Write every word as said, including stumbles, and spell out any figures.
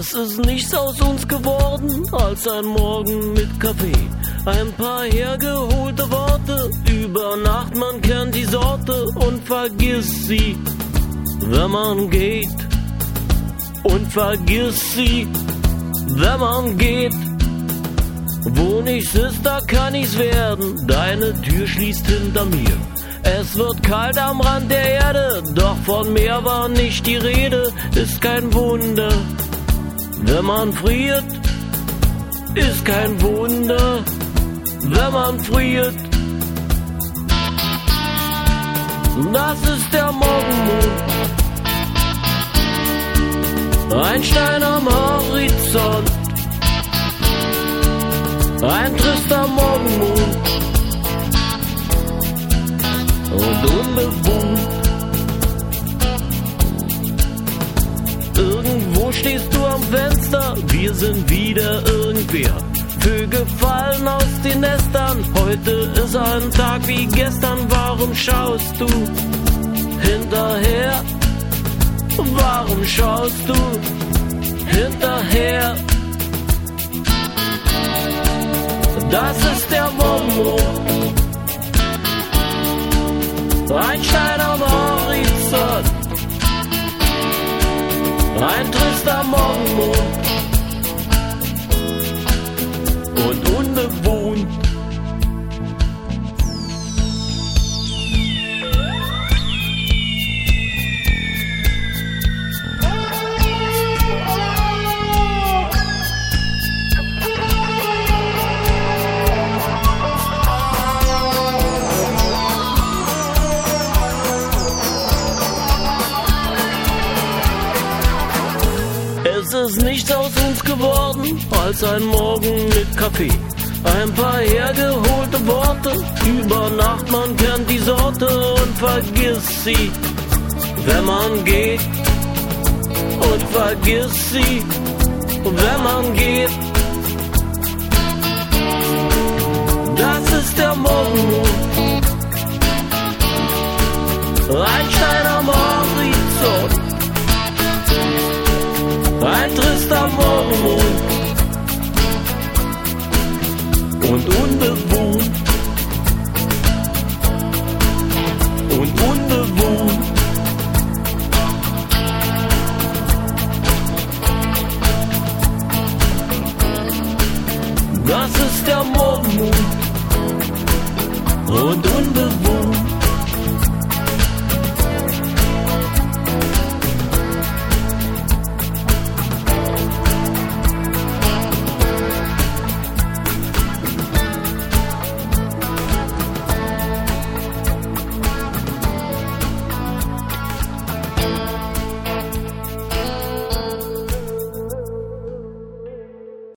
Es ist nichts aus uns geworden als ein Morgen mit Kaffee. Ein paar hergeholte Worte, über Nacht, man kennt die Sorte und vergisst sie, wenn man geht. Und vergisst sie, wenn man geht. Wo nichts ist, da kann nichts werden, deine Tür schließt hinter mir. Es wird kalt am Rand der Erde, doch von Meer war nicht die Rede. Ist kein Wunder, wenn man friert. Ist kein Wunder, wenn man friert. Das ist der Morgenmond, ein Stein am Horizont, ein trister Morgenmond und unbewohnt. Irgendwo stehst du am Fenster, wir sind wieder irgendwer. Vögel fallen aus den Nestern, heute ist ein Tag wie gestern. Warum schaust du hinterher? Warum schaust du hinterher? Das ist der Morgenmond, ein Stein am Horizont, ein trister Morgenmond und unbewohnt. Es ist nichts aus uns geworden als ein Morgen mit Kaffee. Ein paar hergeholte Worte, über Nacht, man kennt die Sorte und vergisst sie, wenn man geht. Und vergisst sie, wenn man geht. Das ist der Morgenmond, ein Stein am Horizont, ein trister Morgenmond und unbewohnt. Und unbewohnt. Das ist der Morgenmond und unbewohnt.